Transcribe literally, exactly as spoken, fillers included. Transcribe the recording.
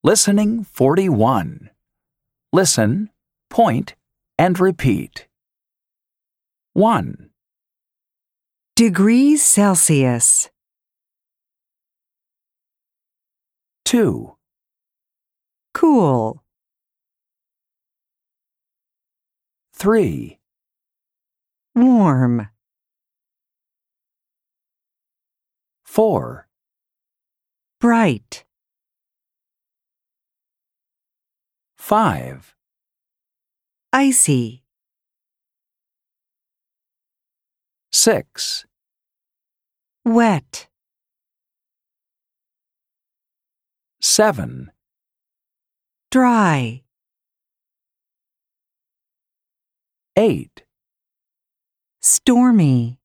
Listening forty-one. Listen, point, and repeat. one. Degrees Celsius. two. Cool. three. Warm. four. Bright. five. Icy. six. Wet. seven. Dry. eight. Stormy.